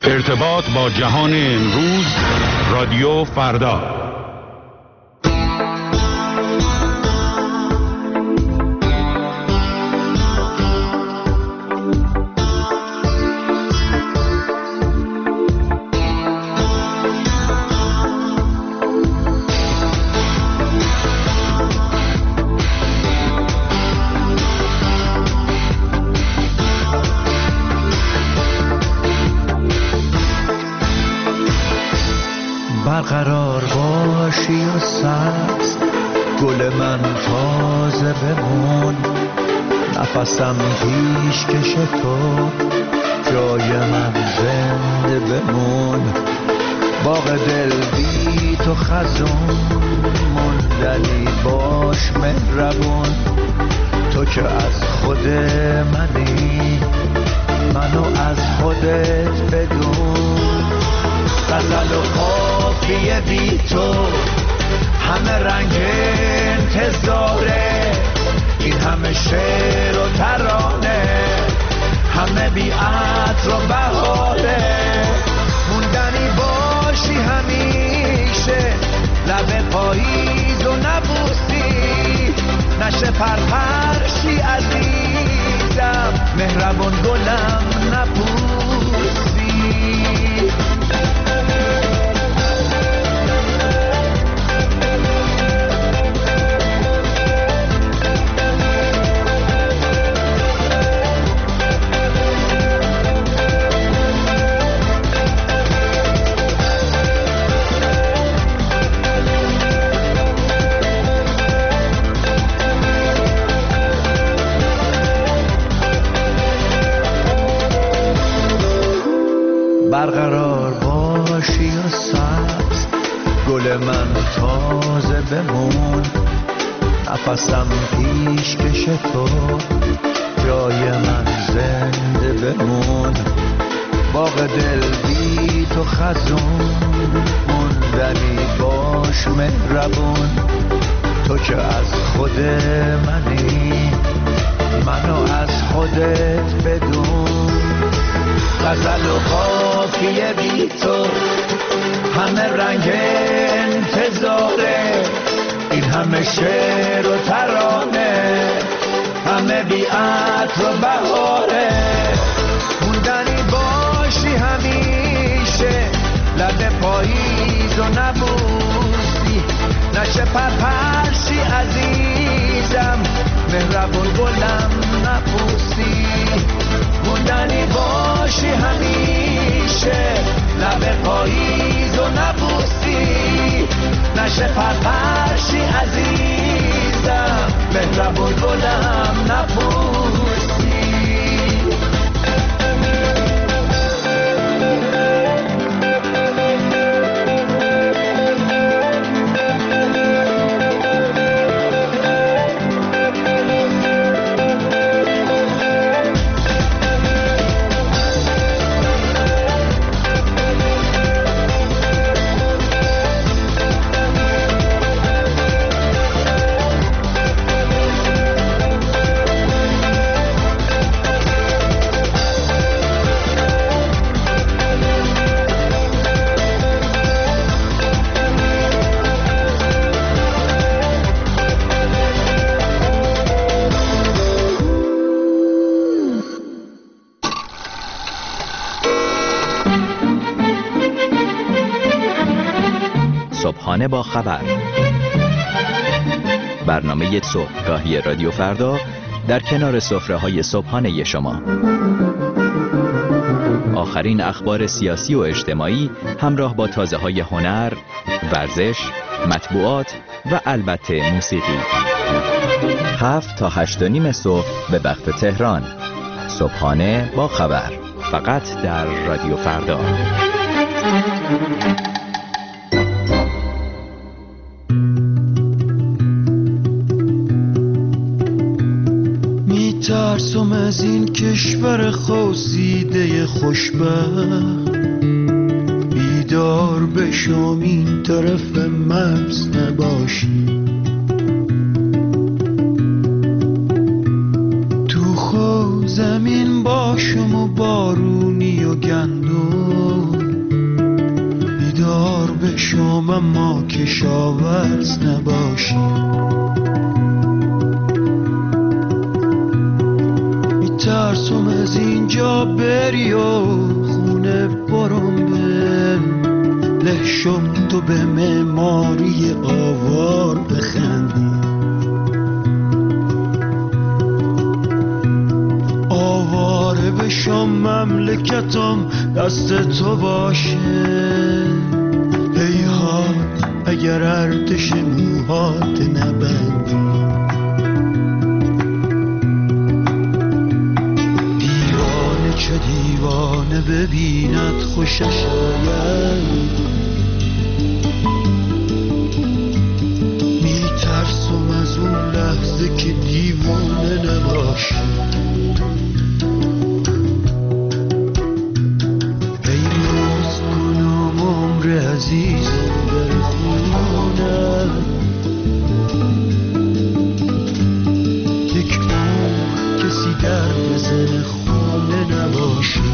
ارتباط با جهان امروز، رادیو فردا. برقرار باشی و سبز، گل من تازه بمون، نفسم پیش کش تو، جای من زنده بمون. باغ دل بی تو خزون، موندنی باش مهربون. تو که از خود منی، منو از خودت بدون. غزل و قافیه بی تو، همه رنگ انتظاره. این همه شعر و ترانه، همه بی عطر و بهاره. موندنی باشی همیشه، لب پاییز و نبوسی. نشه پرپرشی عزیزم، مهربون گلم نبوسی. برقرار باشی و سبز، گل من تازه بمون. نفسم پیش کش تو، جای من زنده بمون. باغ دل بی تو خزون، موندنی باش مهربون. تو که از خود منی، منو از خودت بدون. غزل و قافیه بی تو، همه رنگ انتظاره. این همه شعر و ترانه، همه بی عطر و بهاره. موندنی باشی همیشه، لب پاییز و نبوسی. نشه پرپرشی عزیزم، مهربون گلم نبوسی. موندنی باشی همیشه، لب پاییز و نبوسی. نشه پرپرشی عزیزم، مهربون گلم نبوسی. صبحانه با خبر، برنامه صبحگاهی رادیو فردا در کنار سفره‌های صبحانه شما. آخرین اخبار سیاسی و اجتماعی همراه با تازه‌های هنر، ورزش، مطبوعات و البته موسیقی. 7 تا 8:30 صبح به وقت تهران. صبحانه با خبر، فقط در رادیو فردا. ترسم از این کشور خوزیده خوشبخت، بیدار بشم این طرف مرز نباشی. تو خود زمین باشم و بارونی و گندم، بشم اما کشاورز نباشیم. میترسم از اینجا بری و خونه برم به لحشم تو به معماری آوار بخندی. آواره بشم مملکتم دست تو باشه. هیهات اگر ارتش موهات نبندی. دیوانه چه دیوانه ببیند خوشش آید. میترسم از اون لحظه که دیوانه نباشی. پیروز کنم عمر عزیزم در خونه. یک عمر کسی در بزن خونه نباشی.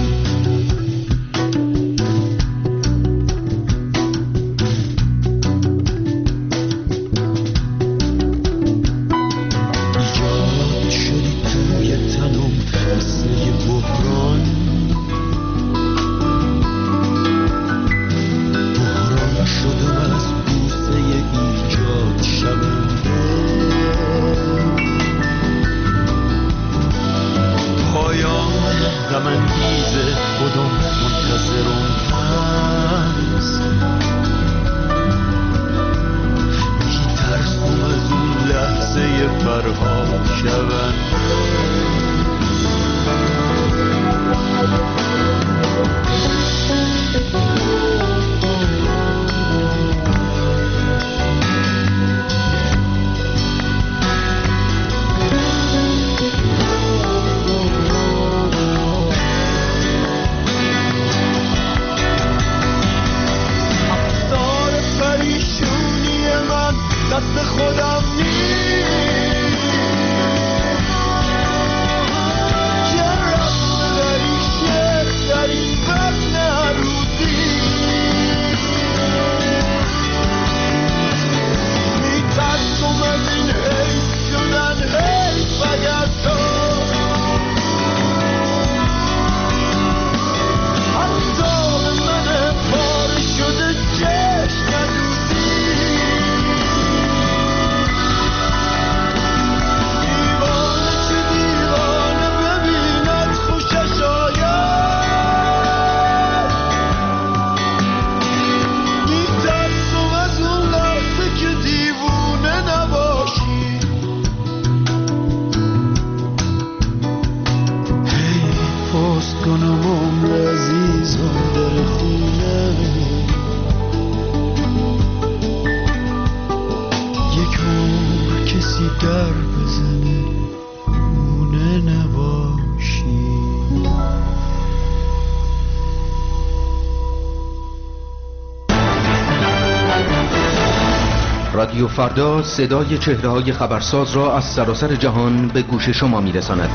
رادیو فردا صدای چهره‌های خبرساز را از سراسر جهان به گوش شما می‌رساند.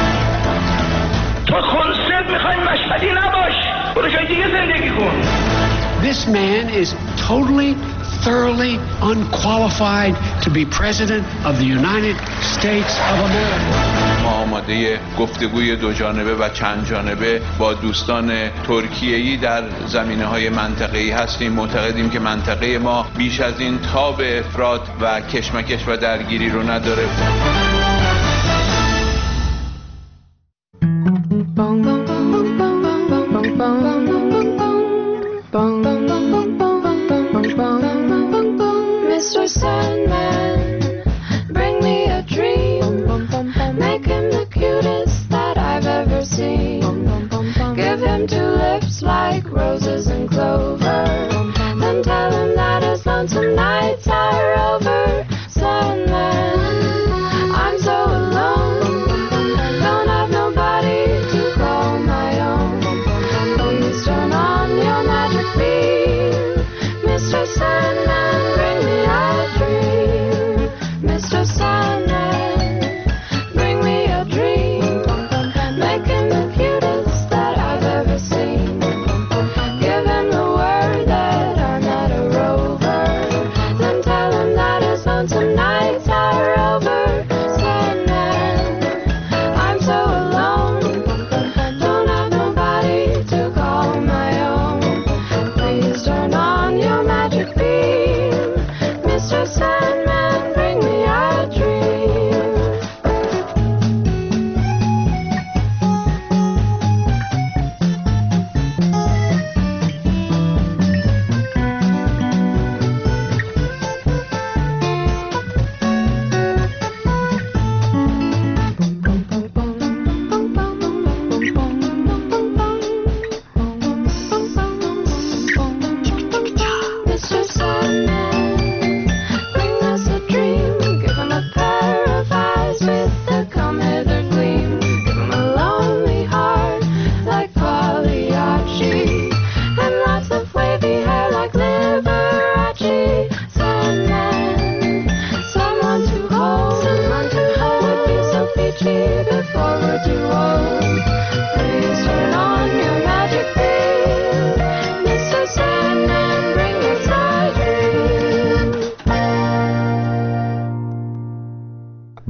تو کنسرت می‌خوای مشهدی نباش، برو جای دیگه زندگی کن. This man is totally, thoroughly unqualified to be president of the United States of America. ما آماده گفتگوی دو جانبه و چند جانبه با دوستان ترکیه‌ای در زمینه‌های منطقه‌ای هستیم. معتقدیم که منطقه ما بیش از این تاب افراط و کشمکش و درگیری رو نداره.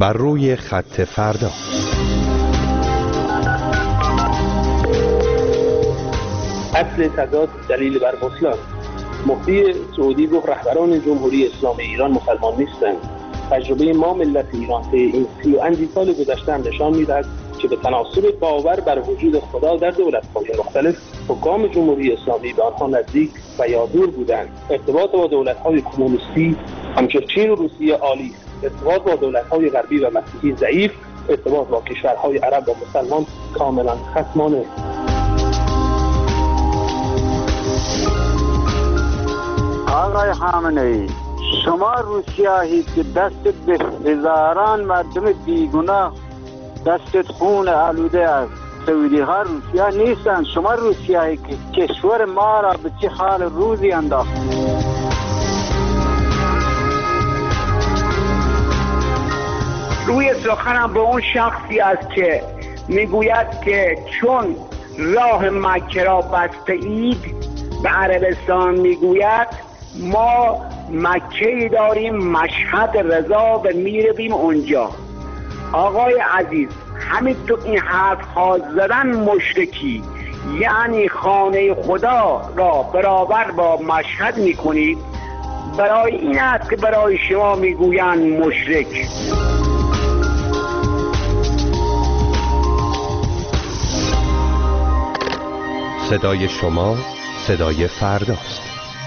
بر روی خط فردا. اصل تضاد دلیل بر بطلان. مفتی سعودی گفت رهبران جمهوری اسلامی ایران مسلمان نیستند. تجربه ما ملت ایران طی این 30 و اندی سال گذشته نشان می‌دهد که به تناسب باور بر وجود خدا در دولت‌های مختلف حکام جمهوری اسلامی به آنها نزدیک و یا دور بودند. ارتباط با دولت‌های کمونیستی همچون چین و روسیه عالی، ارتباط با دولت‌های غربی و مسیحی ضعیف، ارتباط با کشورهای عرب و مسلمان کاملا خصمانه. آقای خامنه‌ای، شما روسیاهید که دست به هزاران مردم بیگناه دستت خون آلوده است. سعودی ها روسیا نیستن. شما روسیاهید که کشور ما را به چه حال روزی انداخت. روی سخنم به اون شخصی است که میگوید که چون راه مکه را بسته اید به عربستان، میگوید ما مکه‌ای داریم مشهد رضا و میرویم اونجا. آقای عزیز، همین تو این حرف ها زدن مشرکی، یعنی خانه خدا را برابر با مشهد میکنید. برای این است که برای شما میگویند مشرک. صدای شما صدای فرداست.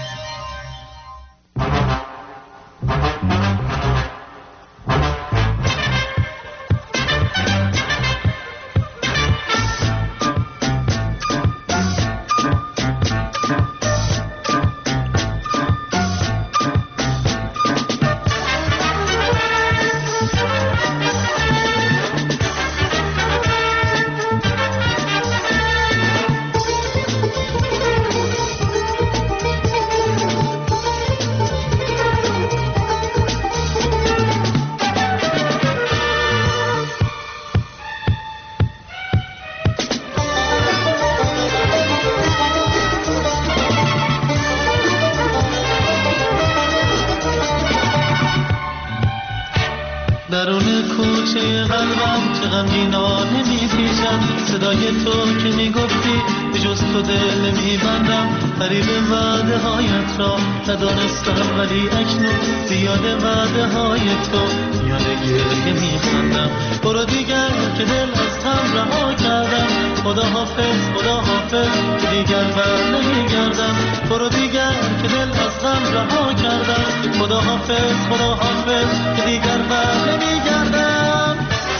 درون کوچه قلبم چه غمگینا نمی‌پیچم، صدای تو که میگفتی به جز تو دل نمیبندم. قریب وعده هایت را ندانستم ولی اکنون زیاد وعده های تو میان گریه میخندم. برو دیگر که دل از غم رها کردم. خدا حافظ خدا حافظ که دیگر بر نمیگردم. برو دیگر که دل از غم رها کردم. خدا حافظ خدا حافظ که دیگر بر نمیگردم.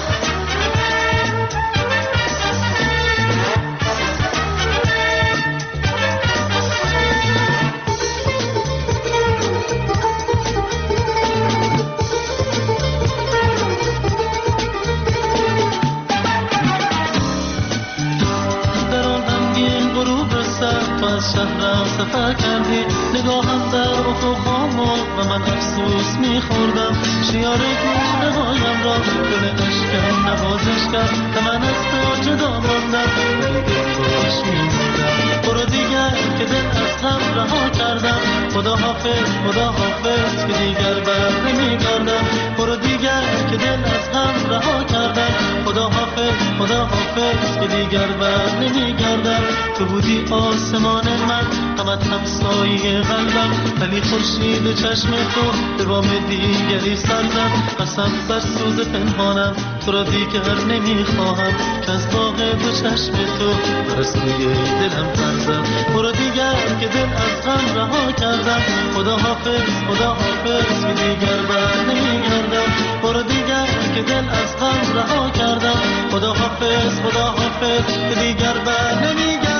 از شهرم سفر کردی، نگاهم در افق خاموش و من افسوس میخوردم. شیار گونه هایم را دل عشقم نوازش کرد و من از تو جدا ماندم ولی دل خوش میموندم. برو دیگر که دل از غم رها کردم. خدا حافظ خدا حافظ که دیگر بر نمیگردم. برو دیگر که دل از غم رها کردم. خدا حافظ خدا حافظ که دیگر بر نمیگردم. تو بودی آسمان من، غمت همسایه قلبم، ولی خورشید چشم تو به بام دیگری سر زد. قسم بر سوز پنهانم تو را دیگر نمیخواهم که از باغ دو چشم تو رسوی دلم پر زد. برو دیگر که دل از غم رها کردم. خدا حافظ خدا حافظ که دیگر بر نمیگردم. برو دیگر که دل از غم رها کردم. خدا حافظ خدا حافظ که دیگر بر نمیگردم.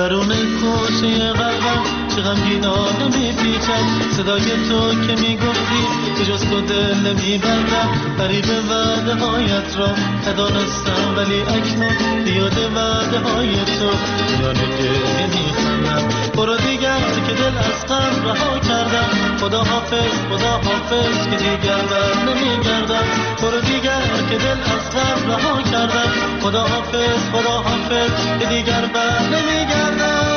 درون کوچه قلبم چه غمگینانه میپیچم، صدای تو که میگفتی به جز تو دل نمیبندم، فریب وعده هایت را ندانستم ولی اکنون بیاد وعده های تو میان گریه میخندم. برو دیگر که دل از غم رها کردم، خدا حافظ خدا حافظ که دیگر بر نمیگردم. برو دیگر که دل از غم رها کردم، خدا حافظ خدا حافظ که دیگر بر نمیگردم.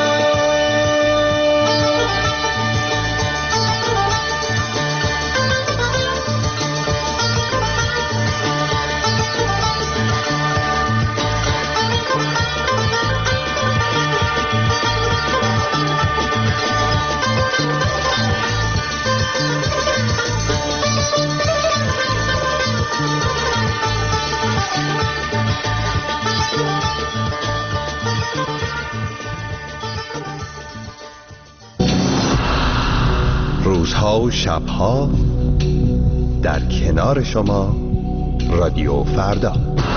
روزها و شبها در کنار شما رادیو فردا.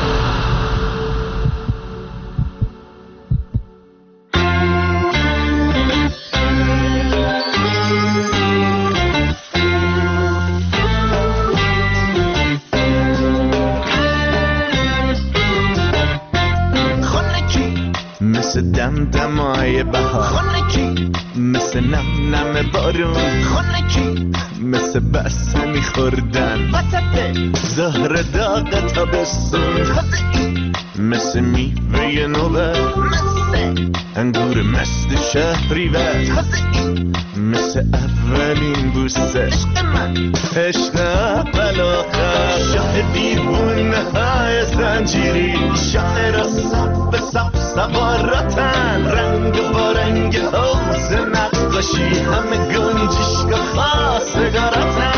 مثل دمدمای بهار، خونکی مثل نم نم بارون، خونکی مثل بسمی خوردن وسط ظهر داغ تابستون، مثل میوه نوبت، مثل انگور مست شهریور، مثل اولین بوسه عشق من، عشق اول آخر، شاه دیوونه های زنجیری، شاه را صف صف سواراتن، رنگ با رنگ حوض نقاشی، همه گنجشگاه خواستگاراتن.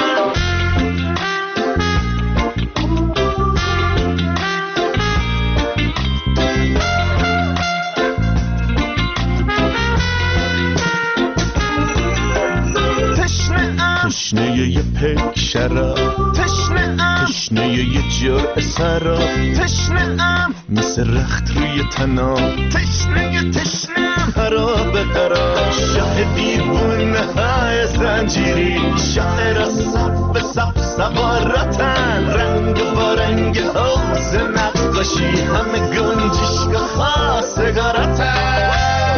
تشنه یه پیک شراب، تشنه یه جرعه سراب، تشنه‌ام مثل رخت روی تنام، تشنه خراب خراب، شاه دیوونه های زنجیری، شاه را صف صف سواراتن، رنگ با رنگ حوض نقاشی، همه گنجشگاه خواستگاراتن.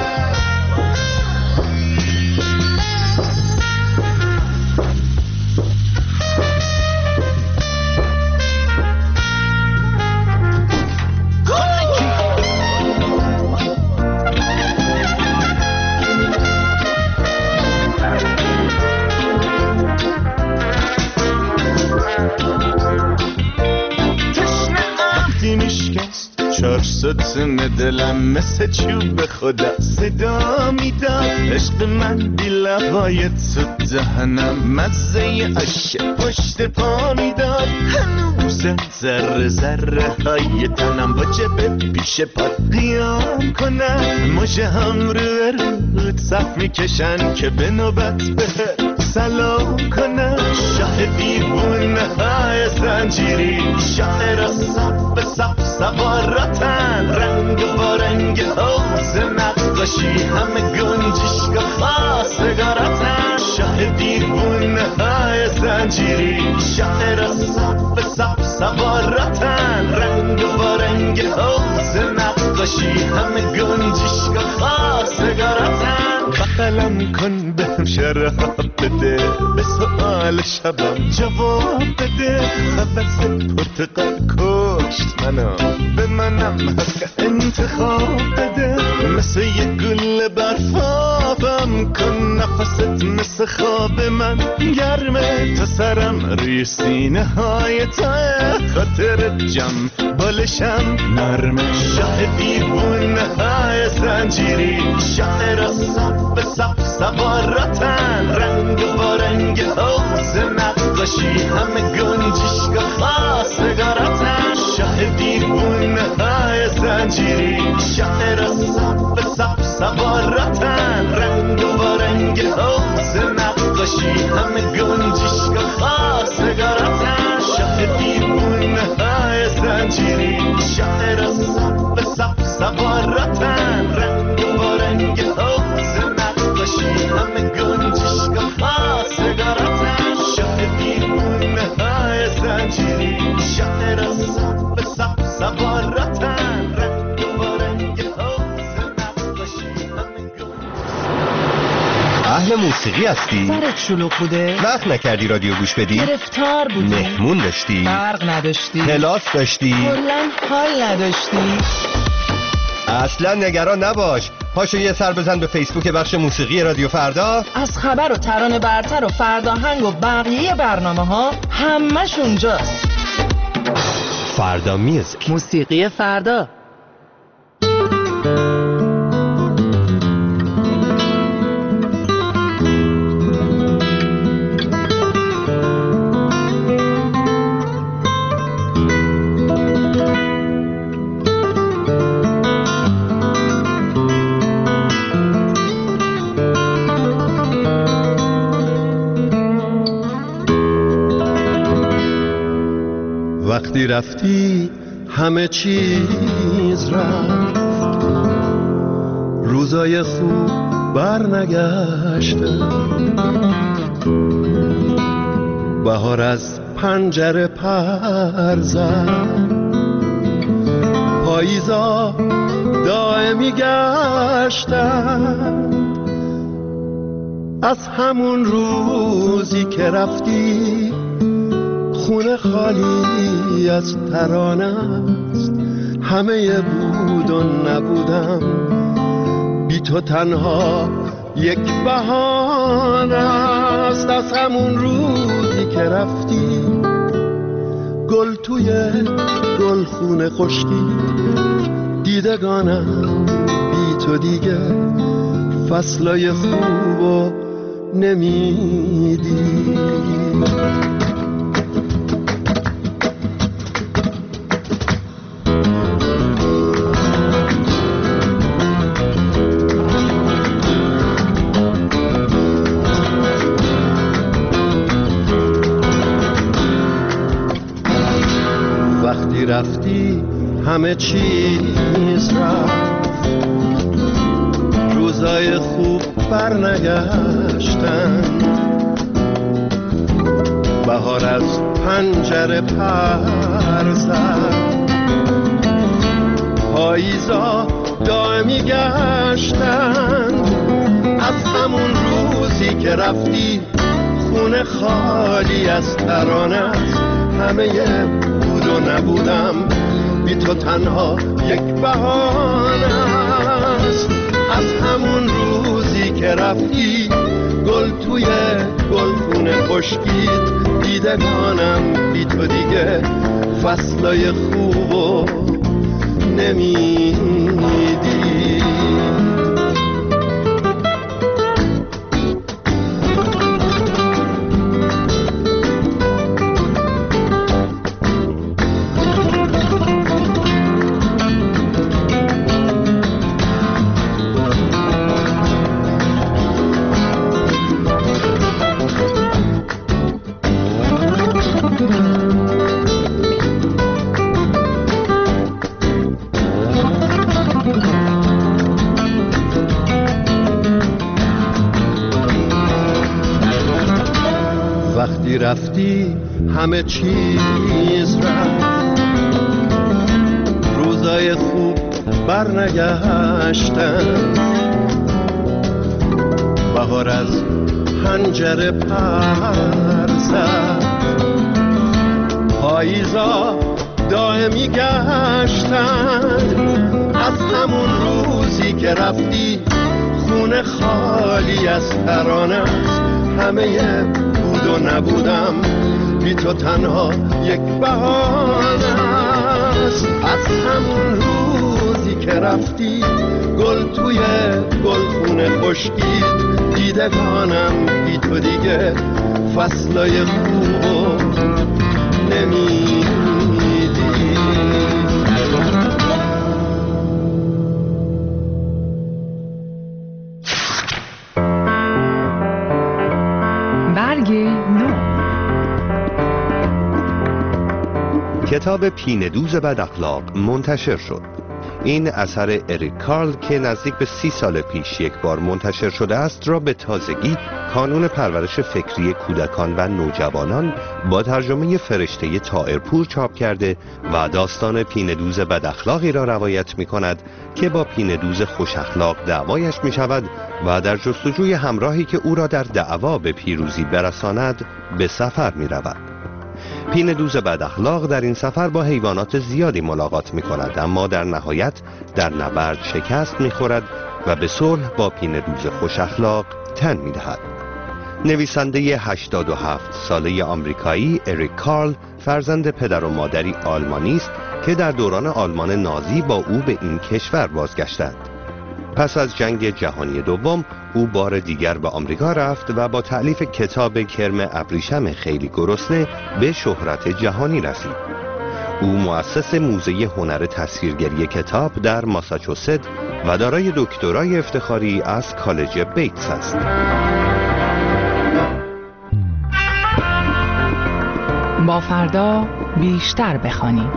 ستون دلم مثل چوب خدا صدا میداد، عشق من بی لبای تو دهنم مزه عشق پشت پا میداد، هنوز ذره ذره های تنم با جبه پیش پات قیام کنم، مژه هم رو رود صف میکشن که به نوبت بهت سلام کنم، شاه دیوونه های زنجیری، شاه را صف صف سواراتن، رنگ با رنگ حوض نقاشی، همه گنجشگاه خواستگاراتن، شاه دیوونه های زنجیری، شاه را صف صف سواراتن، رنگ با رنگ حوض نقاشی، همه گنجشگاه خواستگاراتن. بغلم کن بهم شراب بده، به سؤال شبم جواب بده، خبز پرتقال کشت منو، به منم حق انتخاب بده، مثل یه گل برفابم کن، نفست مثل خواب من گرمه، تا سرم روی سینه های تاه، خاطر جم بالشم نرمه، شاه دیوونه های زنجیری، شاه را صف صف سواراتن، رنگ با رنگ حوض نقاشی، همه گنجشگاه خواستگاراتن، شاه دیوونه های زنجیری، شاه را صف صف سواراتن، رنگ با رنگ حوض نقاشی، همه گنجشگاه خواستگاراتن، شاه دیوونه های زنجیری، شاه را صف صف سواراتن، رنگ با رنگ اهل موسیقی هستی؟ سرت شلوغ بوده؟ وقت نکردی رادیو گوش بدی؟ گرفتار بودی؟ مهمون داشتی؟ برق نداشتی؟ کلاس داشتی؟ کلاً حال نداشتی؟ اصلا نگران نباش، پاشو یه سر بزن به فیسبوک بخش موسیقی رادیو فردا. از خبر و ترانه برتر و فرداهنگ و بقیه برنامه ها همش اونجاست. فردا میوزیک، موسیقی فردا. وقتی رفتی همه چیز رفت، روزای خوب برنگشتن، بهار از پنجره پر زد، پاییزا دائمی گشتن. از همون روزی که رفتی خونه خالی از ترانه است، همه بود و نبودم، بی تو تنها یک بهانه است. از همون روزی که رفتی گل توی گلخونه خشکی، دیدگانم بی تو دیگه فصلای خوبو نمیدی. وقتی رفتی همه چیز رفت، روزای خوب برنگشتن، بهار از پنجره پر زد، پاییزا دائمی گشتن. از همون روزی که رفتی خونه خالی از ترانه است، همه بود و نبودم، بی تو تنها یک بهانه است. از همون روزی که رفتی گل توی گلخونه خشکید، دیدگانم بی تو دیگه فصلای خوبو نمیدی. وقتی رفتی همه چیز رفت، روزای خوب برنگشتن، بهار از پنجره پر زد، پاییزا دائمی گشتن. از همون روزی که رفتی خونه خالی از ترانه است، همه بود و نبودم، بی تو تنها یک بهانه است. از همون روزی که رفتی گل توی گلخونه خشکید، دیدگانم بی تو دیگه فصلای خوبو نمیدی. کتاب پینه‌دوز بد اخلاق منتشر شد. این اثر اریک کارل که نزدیک به 30 سال پیش یک بار منتشر شده است را به تازگی کانون پرورش فکری کودکان و نوجوانان با ترجمه فرشته طائرپور چاپ کرده و داستان پیندوز بداخلاقی را روایت می کند که با پیندوز خوش اخلاق دعوایش می شود و در جستجوی همراهی که او را در دعوا به پیروزی برساند به سفر می رود. پیندوز بداخلاق در این سفر با حیوانات زیادی ملاقات می کند، اما در نهایت در نبرد شکست می خورد و به صلح با پیندوز خوش اخلاق تن می دهد. نویسنده 87 ساله آمریکایی اریک کارل فرزند پدر و مادری آلمانی است که در دوران آلمان نازی با او به این کشور بازگشتند. پس از جنگ جهانی دوم او بار دیگر به آمریکا رفت و با تألیف کتاب کرم ابریشم خیلی گرسنه به شهرت جهانی رسید. او مؤسس موزه هنر تصویرگری کتاب در ماساچوست و دارای دکترای افتخاری از کالج بیتس است. با فردا بیشتر بخوانیم.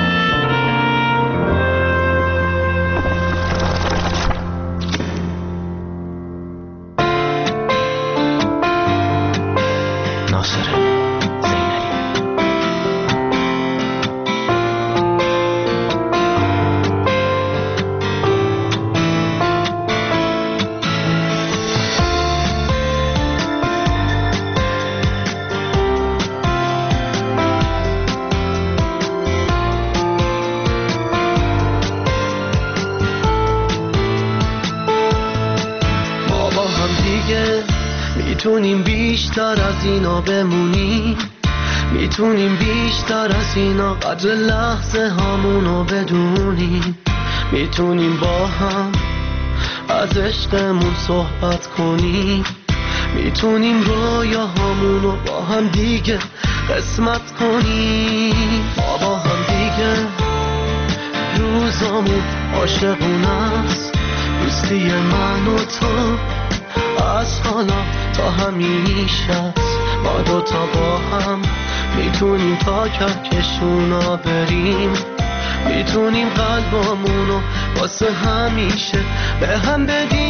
میتونیم بیشتر از اینا بمونیم، میتونیم بیشتر از اینا قدر لحظه هامونو بدونیم، میتونیم با هم از عشقمون صحبت کنیم، میتونیم رویاهامونو با هم دیگه قسمت کنیم. ما با هم دیگه روزامون عاشقونه است، دوستی من و تو از حالا تا همیشه است. ما دوتا با هم میتونیم تا کهکشونا بریم، میتونیم قلبامونو واسه همیشه به هم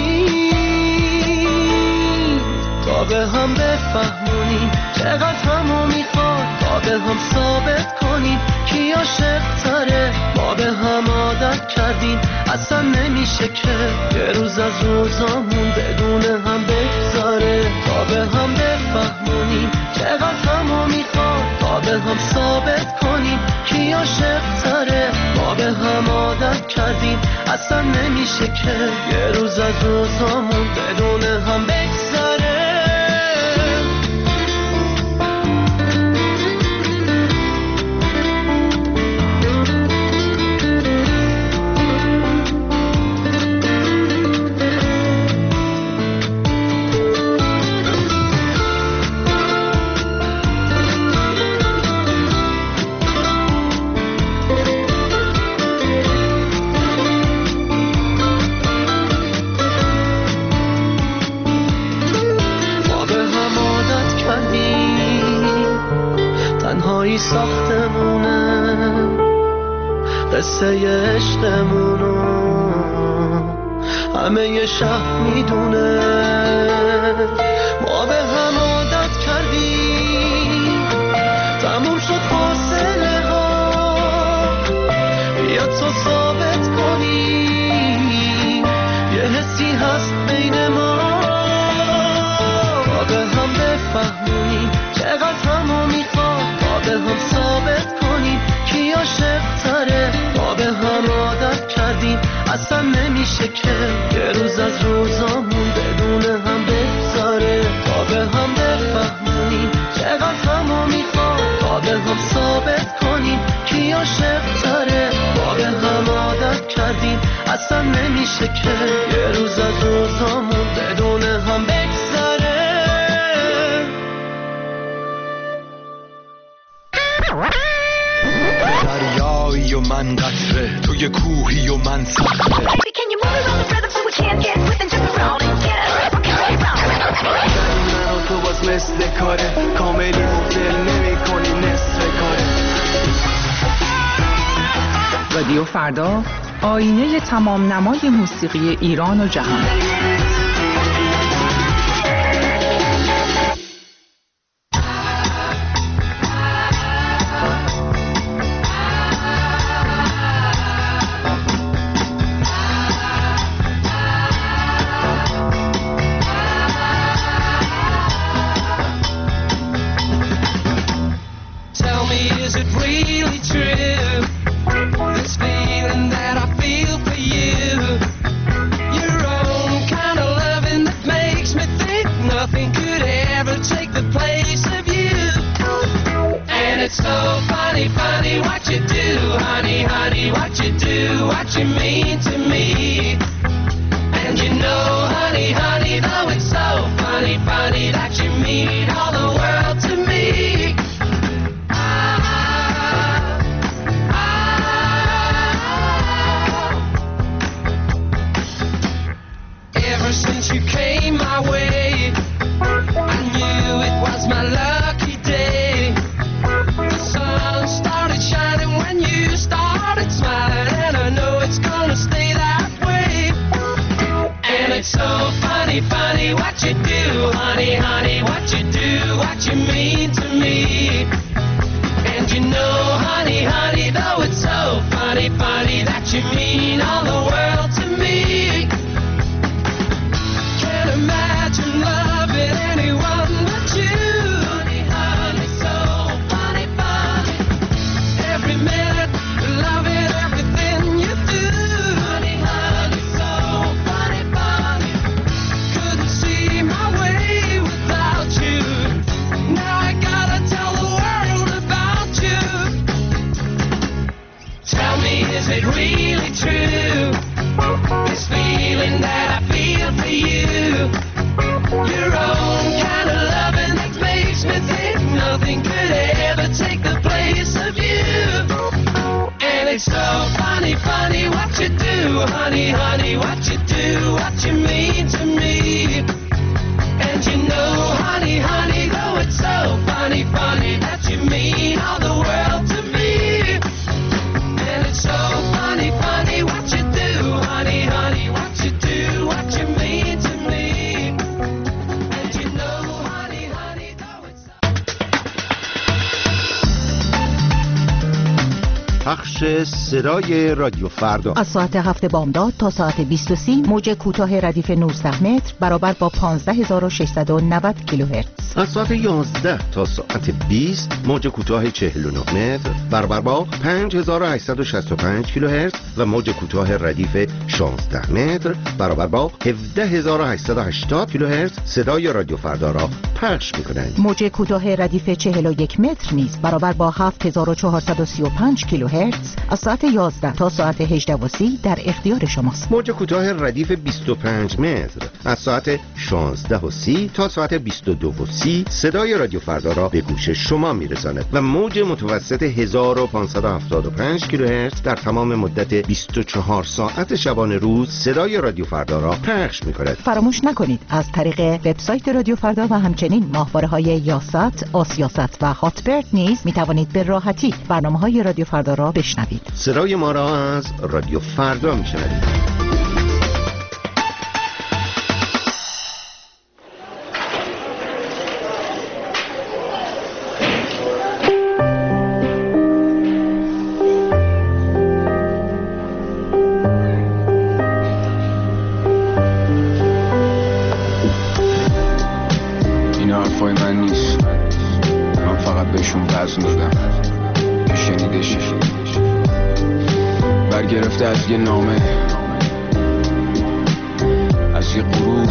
بدیم، تا به هم بفهمونیم چقدر همو میخواد، تا به هم ثابت کنیم کی عاشق تره. ما به هم عادت کردیم اصلا نمیشه که یه روز از روزامون بدون هم بگذاره، تا به هم بفهمونیم چقدر همو میخواد، تا به هم ثابت کنیم کی عاشق تره. ما به هم عادت کردیم اصلا نمیشه که یه روز از روزامون بدون هم بگذاره. تنهایی ساختمونه قصه عشقمونو همه ی شهر میدونه. ما به هم عادت کردیم تموم شد فاصله ها، بیا تو ثابت کنیم یه حسی هست بین ما، تا به هم بفهمونیم چقدر همو میخواد، تا به هم ثابت کنیم کی عاشق تره. ما به هم عادت کردیم اصلا نمیشه که یه روز از روزامون بدون هم بگذاره، تا به هم بفهمونیم چقدر همو میخواد، تا به هم ثابت کنیم کی عاشق تره. ما به هم عادت کردیم اصلا نمیشه که یه روز از روزامون بدون هم بگذاره. دریایی و من قطره، توی کوهی و من صخره. من و تو باز مثل کاره، کاملی مبدل نمی کنی نصف کاره. رادیو فردا آینه تمام نمای موسیقی ایران و جهان. صدای رادیو فردا از ساعت 7 بامداد تا ساعت 20:30 موج کوتاه ردیف 19 متر برابر با 15690 کیلوهرتز. از ساعت 11 تا ساعت 20 موج کوتاه 49 متر برابر با 5865 کیلوهرتز و موج کوتاه ردیف 16 متر برابر با 17880 کیلوهرتز صدای رادیو فردا را پخش می‌کنند. موج کوتاه ردیف 41 متر نیز برابر با 7435 کیلوهرتز از ساعت 11 تا ساعت 18:30 در اختیار شماست. موج کوتاه ردیف 25 متر از ساعت 16:30 تا ساعت 22:30 صدای رادیو فردا را به گوش شما میرساند و موج متوسط 1575 کیلوهرتز در تمام مدت 24 ساعت شبانه روز صدای رادیو فردا را پخش می‌کند. فراموش نکنید از طریق وبسایت رادیو فردا و همچنین ماهواره‌های یاست، آسیاست و هاتبرد نیز می‌توانید به راحتی برنامه‌های رادیو فردا را بشنوید. صدای ما را از رادیو فردا می‌شنوید. برگرفته از یه نامه، از یه غرور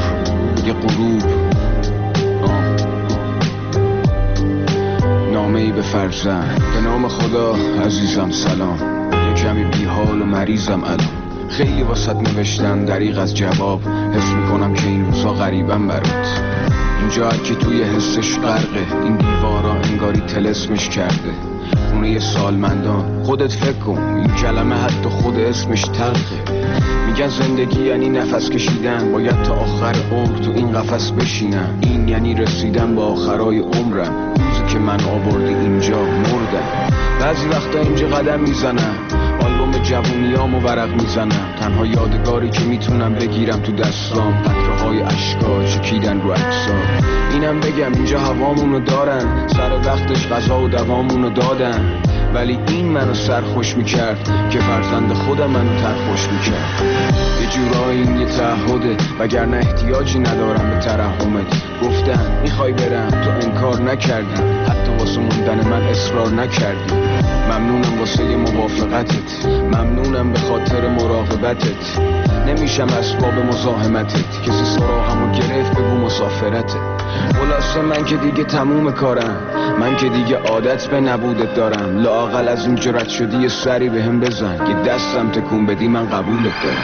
نامه‌ای به فرزند. به نام خدا عزیزم سلام، یه کمی بیحال و مریضم الان، خیلی واسط نوشتم دریغ از جواب، حس میکنم که این روزا غریبم برات. اینجا هر که توی حسش غرقه، این دیوارا انگاری طلسمش کرده. خونه سالمندان، خودت فکر کن این کلمه حتی خود اسمش تلخه. میگن زندگی یعنی نفس کشیدن، باید تا آخر عمر تو این قفس بشینم. این یعنی رسیدن با آخرای عمرم، روزی که من آوردی اینجا مردم. بعضی وقتا اینجا قدم میزنم، آلبوم جوونیامو ورق میزنم. تنها یادگاری که میتونم بگیرم تو دستام قطره‌های اشکا چکیدن رو عکس‌ها. اینم بگم اینجا هوامونو دارن، سر وقتش غذا و دوامونو دادن، ولی این منو سرخوش میکرد که فرزند خودم منو ترخوش میکرد. یه جورایی این یه تعهده، وگرنه احتیاجی ندارم به ترحمت. گفتن میخوای برم، تو انکار نکردی، حتی واسه موندن من اصرار نکردی. ممنونم واسه موافقتت، ممنونم به خاطر مراقبتت. نمیشم اسباب مزاحمتت، کسی سراغمو گرفت بگو مسافرته. خلاصه من که دیگه تموم کارم، من که دیگه عادت به نبودت دارم. لااقل از این جرأت شدی یه سری بهم بزن، یه دستم تکون بدی من قبولت دارم.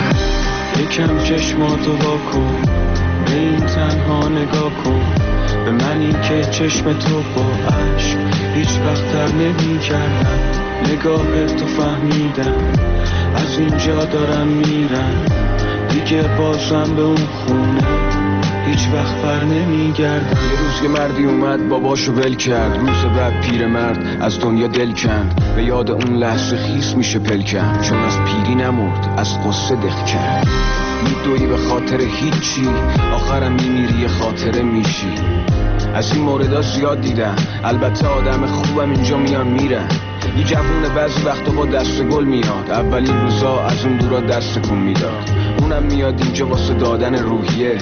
یکم چشماتو واکن، به این تنها نگاه کن، به منی که چشم تو با عشق هیچ وقت تر نمی کردم. نگاه تو فهمیدم، از اینجا دارم میرم، دیگه بازم به اون خونه هیچ وقت بر نمیگردم. یه روز که مردی اومد باباشو ول کرد، روز بعد پیرمرد از دنیا دل کند. به یاد اون لحظه خیس میشه پلکم، چون از پیری نمرد از قصه دق کرد. میدوی به خاطر هیچی، آخرم میمیری خاطره میشی. از این موردها زیاد دیدم، البته آدم خوبم اینجا میان میرن. یه جوونه بعضی وقتا با دست گل میاد، اولین روزا از اون دورا دست کن میداد. اونم میاد اینجا واسه دادن روحیه،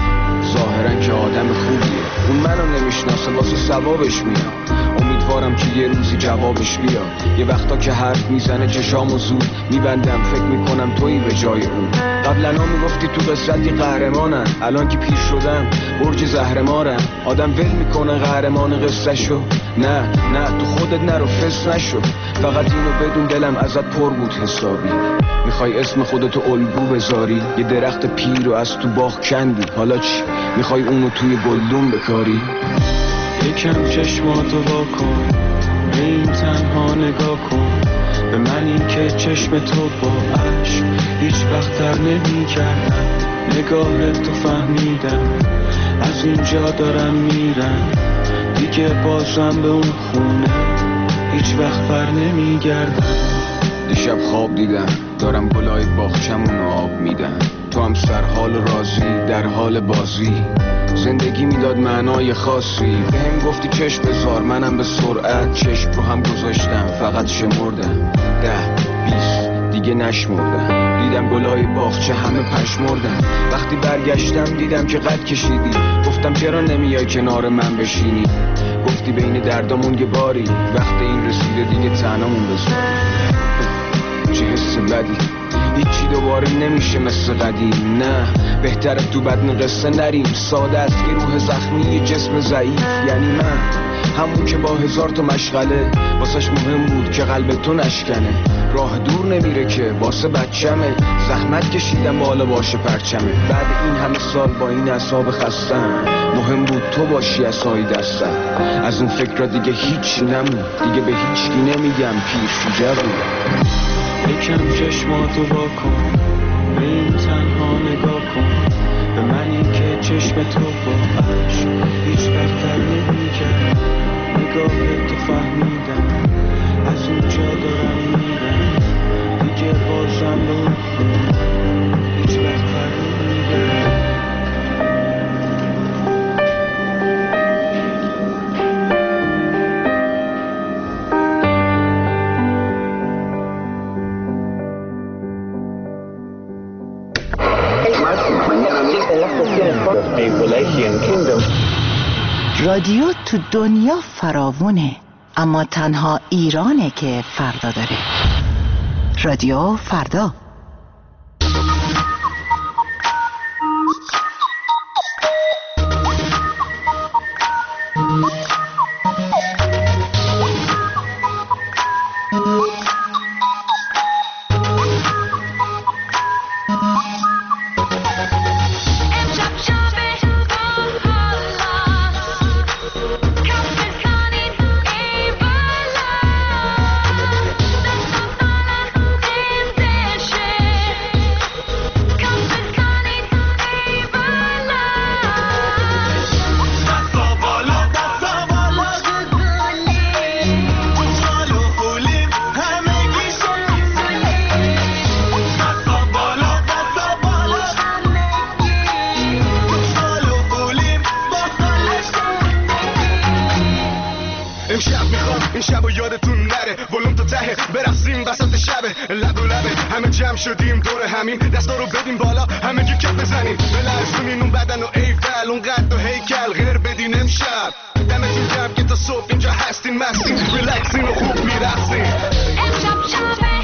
ظاهرا که آدم خوبیه. اون منو نمیشناسه واسه ثوابش میاد، امیدوارم که یه روزی جوابش بیاد. یه وقتا که حرف میزنه چشامو زود میبندم، فکر میکنم تویی به جای اون. قبلا میگفتی تو قصتی قهرمانن، الان که پیر شدم برج زهرمارن. آدم ول میکنه قهرمان قصه شو، نه تو خودت نرو فس نشو. فقط اینو بدون دلم ازت پر بود حسابی. میخوای اسم خودتو الگو بذاری، یه درخت پیر رو از تو باغ کندی، حالا چی؟ میخوای اونو توی گلدون بکاری؟ یکم چشماتو واکن، به این تنها نگاه کن، به منی که چشم تو با عشق هیچ وقت تر نمی کردم. نگاه تو فهمیدم، از اینجا دارم میرم، دیگه بازم به اون خونه هیچ وقت بر نمی گردم. دیشب خواب دیدم دارم گلای باغچمون آب میدم، تو هم سرحال راضی در حال بازی. زندگی میداد معنای خاصی، بهم گفتی چشم بذار، منم به سرعت چشم رو هم گذاشتم، فقط شمردم 10 20 دیگه نشمردم. دیدم گلای باغچه همه پشمردن، وقتی برگشتم دیدم که قد کشیدی. گفتم چرا نمیای کنار من بشینی، گفتی بین دردامون یه باری، وقت این رسیده دیگه تنهامون بذاری. چه حس بدی، هیچی دوباره نمیشه مثل قدیم. نه بهتره تو بدن قصه نریم، ساده است که روح زخمی یه جسم ضعیف. یعنی من همون که با 1000 تا مشغله واسش مهم بود که قلب تو نشکنه. راه دور نمیره که واسه بچمه، زحمت کشیدم بالا باشه پرچمه. بعد این همه سال با این اعصاب خستم، مهم بود تو باشی عصای دستم. از اون فکر را دیگه هیچی نمون، دیگه به هیچکی نمیگم پیر شو جوون. یکم چشماتو واکن، به این تنها نگاه کن، به منی که چشم تو با عشق هیچ وقت تر نمی کرد. نگاه تو فهمیدم، از اونجا دارم میرم، دیگه بازم به اون خونه هیچ وقت تر نمی کرد. رادیو تو دنیا فراوونه، اما تنها ایرانه که فردا داره. رادیو فردا. که برقصیم وسط شبه لب و لبه همه جمع شدیم دور همین دستا رو بدیم بالا همه جو کف بزنیم بلرزونین اون بدن و ایفل اون قد و هیکل غیر بدین امشب دمتون گرم که تا صبح اینجا هستین مستین ریلکسین و خوب میرقصین امشب شبه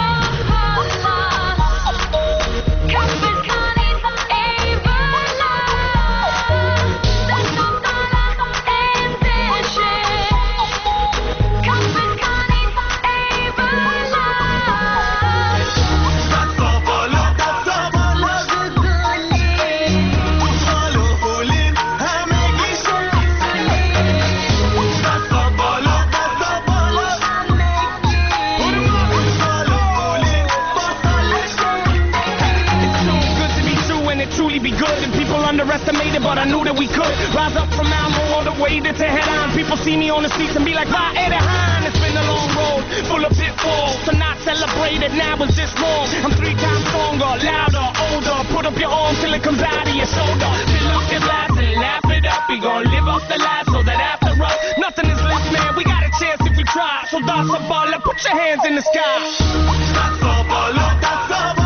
underestimated, but I knew that we could rise up from now on the way to Tehran. People see me on the streets and be like, "Why Tehran?" It's been a long road, full of pitfalls. To not celebrate it now is just wrong. I'm 3 times stronger, louder, older. Put up your arm till it comes out of your shoulder. Fill up your glass and laugh it up. We gon' live off the life so that after us, nothing is left, man. We got a chance if we try. So that's a baller, put your hands in the sky. That's a baller, that's a baller.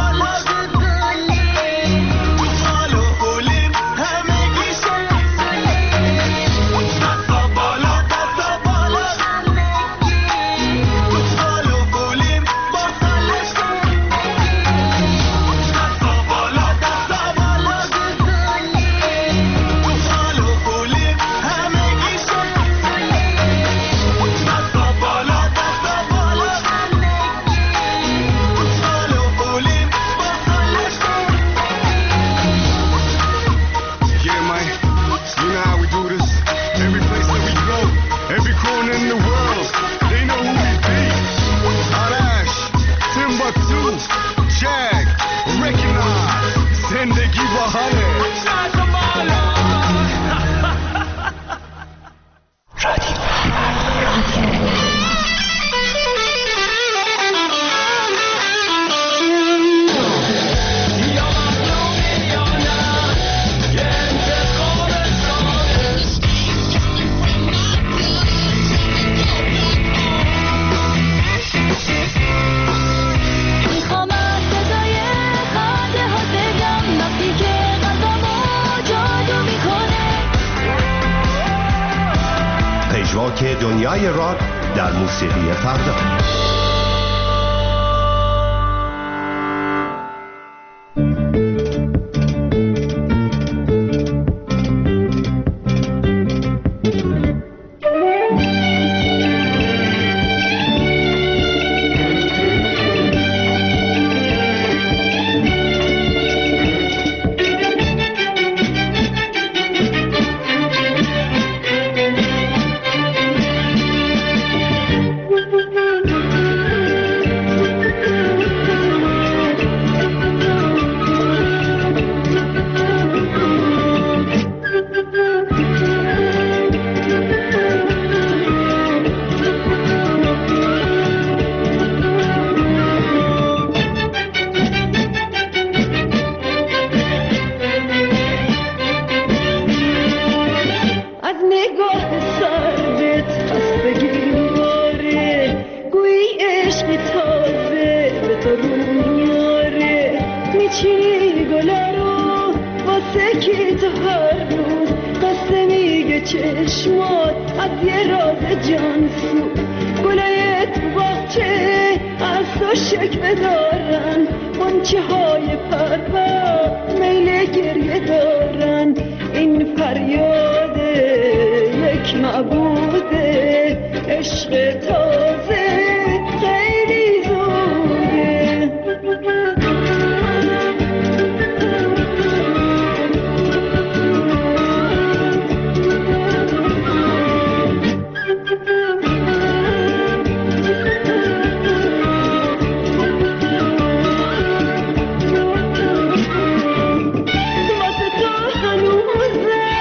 که دنیای راک در موسیقی فردا.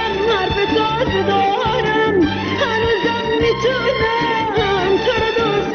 دارم هنوزم میتونم تو رو دوست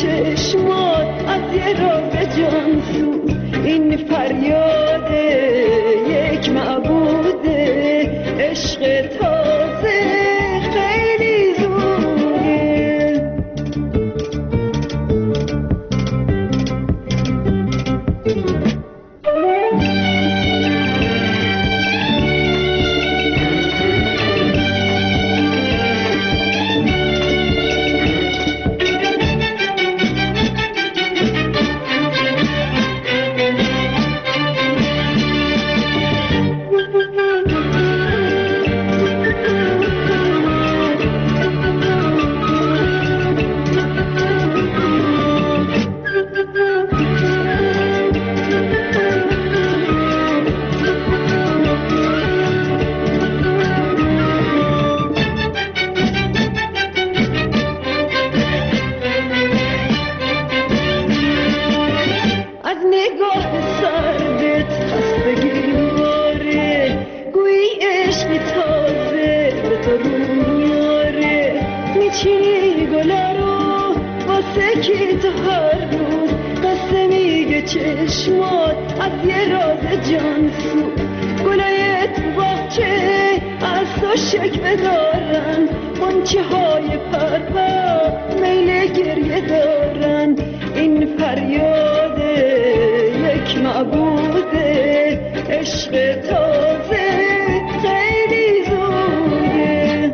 چشمات از یه راز جانسو این فریاد یک معبوده عشق تازه خیلی زوده چشمات از یه راز جانسو گلای تو باغچه از تو شکوه دارن غنچه های پرپر میل گریه دارن این فریاد یک معبوده عشق تازه خیلی زوده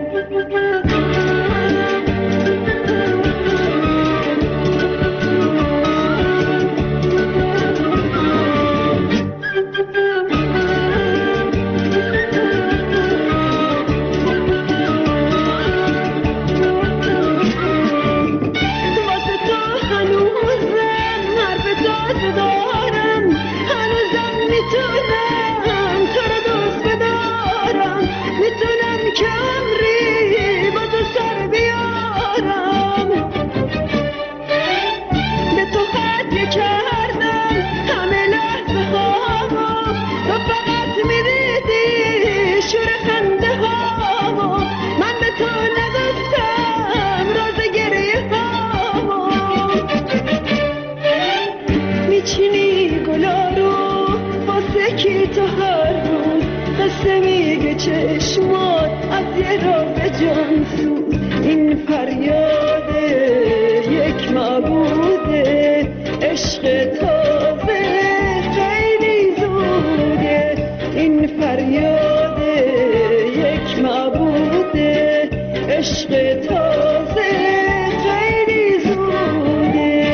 چشمات از یه راز جانسو این فریاد یک معبوده عشق تازه خیلی زوده این فریاد یک معبوده عشق تازه خیلی زوده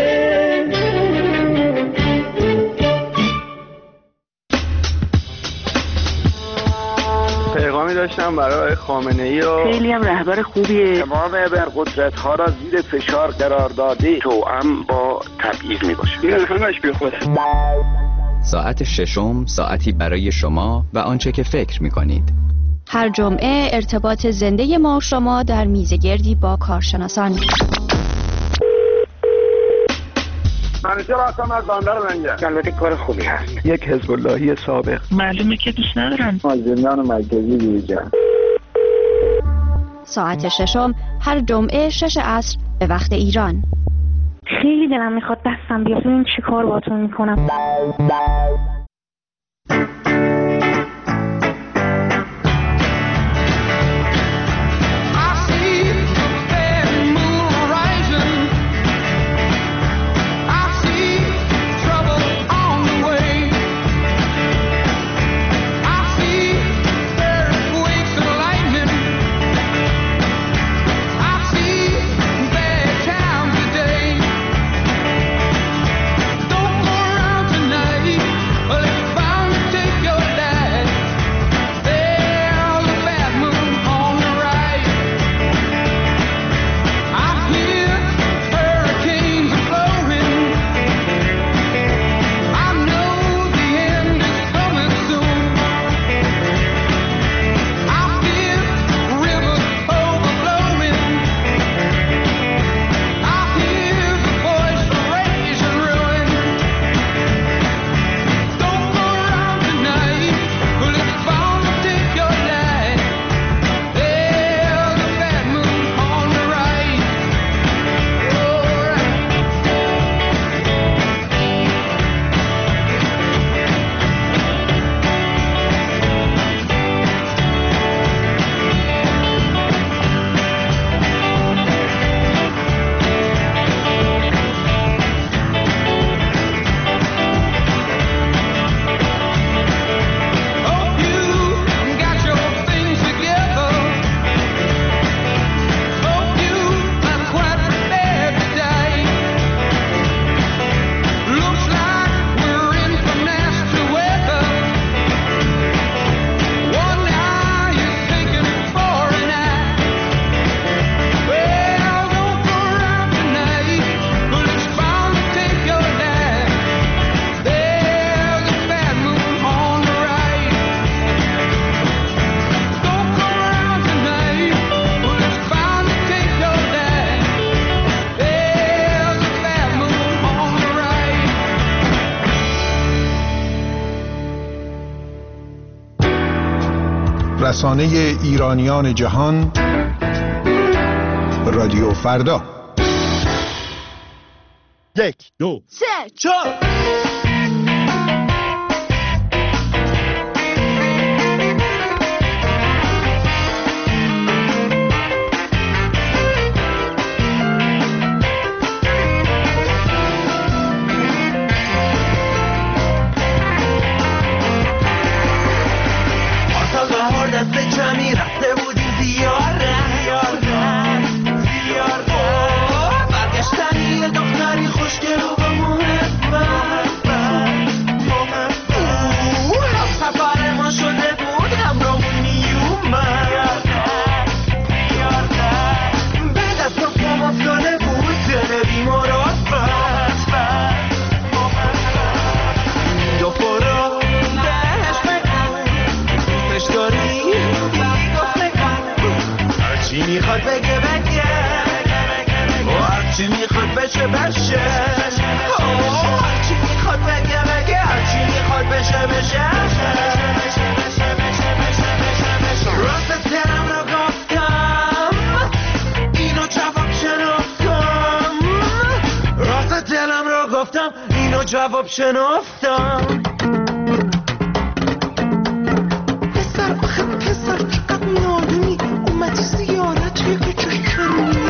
پیغامی داشتم برای خامنه‌ای و خیلی هم رهبر خوبیه. تمام ابرقدرت‌ها را زیر فشار قرار داده توأم با تبعیض میباشه. این همش بی خوده. ساعت ششم ساعتی برای شما و آنچه که فکر می‌کنید. هر جمعه ارتباط زنده ما و شما در میزگردی با کارشناسان. منیجر هستم از بندر منجر. البته کار خوبی هست. یک حزب اللهی سابق. معلومه که دوست ندارن. زندان مرکزی بیرجان. ساعت ششم هر جمعه 6 عصر به وقت ایران. خیلی دلم میخواد دستم بیاد ببین چی کار باهاتون میکنم. Don't go around tonight رسانه ایرانیان جهان، رادیو فردا. 1 2 3 4. کمی رفته بودیم زیارت برگشتنی یه دختری خوشگل و با محبت هم سفر ما شده بود همراهمون میومد به دست و پام افتاده بود دل بیمارات دو فرا بهش بگو دوستش داری هرچی میخواد بگه و هرچی میخواد بشه هرچی میخواد بگه هرچی میخواد بشه راست دلم رو گفتم اینو جواب شنفتم راست دلم رو گفتم اینو جواب شنفتم پسر آخه پسر چقدر نادونی اومدی زیارت توی کوچه کنی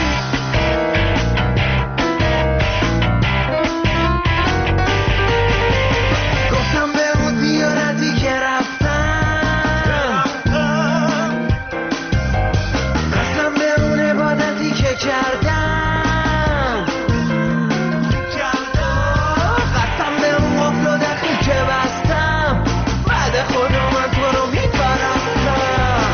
گفتم به اون زیارتی که رفتم قسم به اون عبادتی که کردم قسم به اون قفل و دخیل که بستم بعد خدا من تو رو میپرستم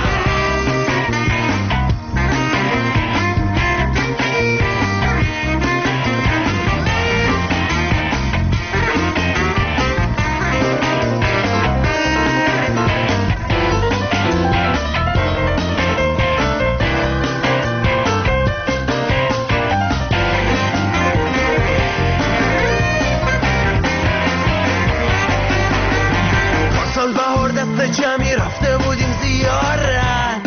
سال بهار دست جمعی رفته بودیم زیارت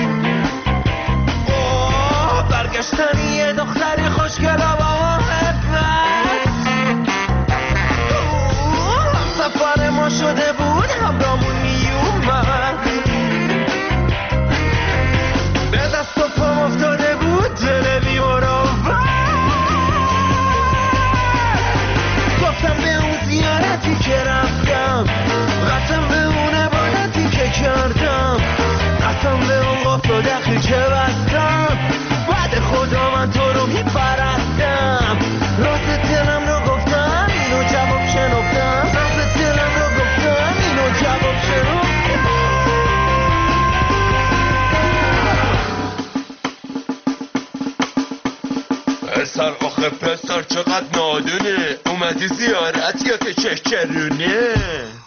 برگشتنی یه دختری خوشگل و با محبت سفر ما شده بود همراهمون میومد به دست و پام افتاده بود دل بیمراوت گفتم به اون زیارتی که رفتم قسم به اون عبادتی که کردم قسم به اون قفل و دخیل که بستم بعد خدا من تو رو میپرستم راست دلم رو گفتم اینو جواب شنفتم راست دلم رو گفتم اینو جواب شنفتم پسر آخه پسر چقدر نادونه اومدی زیارت یا که چشچرونه